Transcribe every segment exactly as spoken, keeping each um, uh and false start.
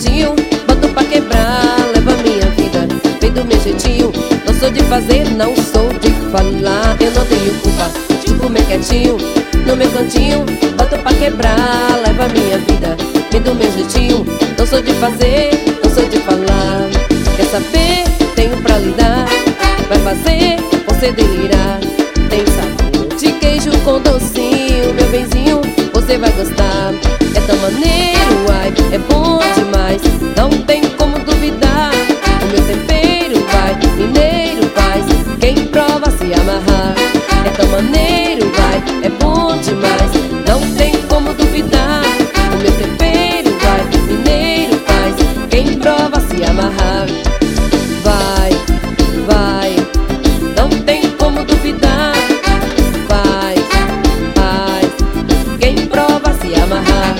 cantinho, boto pra quebrar, leva minha vida, vem do meu jeitinho. Não sou de fazer, não sou de falar, eu não tenho culpa de comer quietinho. No meu cantinho, boto pra quebrar, leva minha vida, vem do meu jeitinho. Não sou de fazer, não sou de falar. Quer saber? Tenho pra lhe dar, vai fazer você delirar. Tem sabor de queijo com docinho, meu benzinho, você vai gostar. É tão maneiro, ai, é bom demais, não tem como duvidar. O meu tempero vai, mineiro faz, quem prova se amarrar. É tão maneiro, vai, é bom demais, não tem como duvidar. O meu tempero vai, mineiro faz, quem prova se amarrar. Vai, vai, não tem como duvidar. Vai, faz, quem prova se amarrar.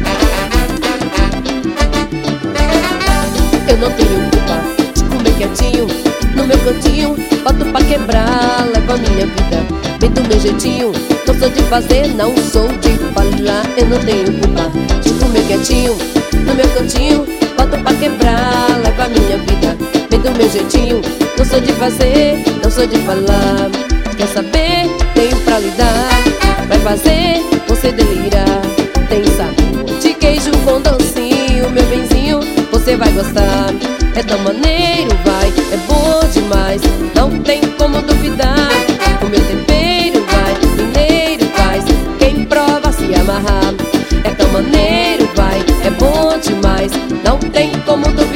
Eu não tenho culpa de comer quietinho, no meu cantinho, boto pra quebrar, leva minha vida, vem do meu jeitinho. Não sou de fazer, não sou de falar. Eu não tenho culpa de comer quietinho, no meu cantinho, boto pra quebrar, leva minha vida, vem do meu jeitinho. Não sou de fazer, não sou de falar. Quer saber? Tenho pra lhe dar, vai fazer você delirar. Tem sabor de queijo com docinho, meu benzinho, você vai gostar. É tão maneiro, vai, é bom demais, não tem como duvidar. O meu tempero vai, mineiro faz, quem prova se amarrar. É tão maneiro, vai, é bom demais, não tem como duvidar.